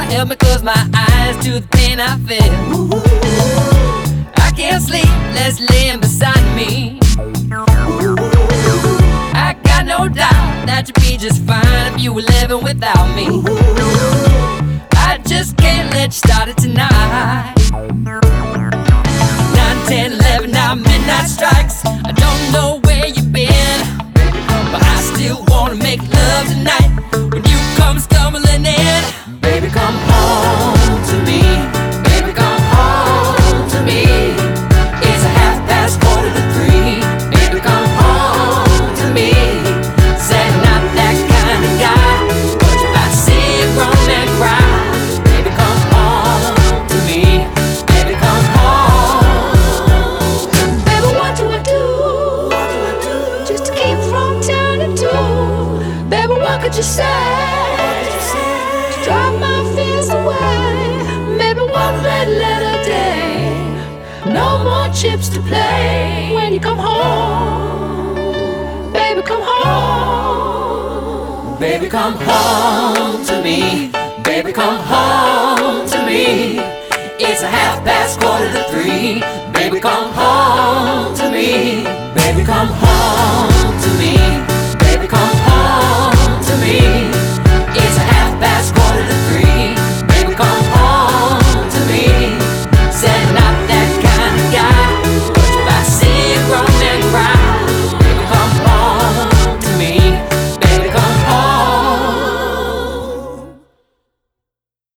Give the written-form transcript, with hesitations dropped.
help me close my eyes to the pain I feel. I can't sleep, let's laying beside me. I got no doubt that you'd be just fine if you were living without me. I just can't let you start it tonight. 9, 10, 11, now midnight strikes. I don't know where you've been, but I still wanna make love tonight. When you come stumbling in, baby, come home to me. Baby, come home to me. It's a 3:30. Baby, come home to me. Said not that kind of guy, but you about to see a grown man cry. Baby, come home to me. Baby, come home. Baby, what do I do? Just to keep from turning to? Baby, what could you say to drive my fears away? Maybe one red letter day, no more chips to play. When you come home, baby, come home. Baby, come home to me. Baby, come home to me. It's a 3:30. Baby, come home to me. Baby, come home to me. Baby, come home to me.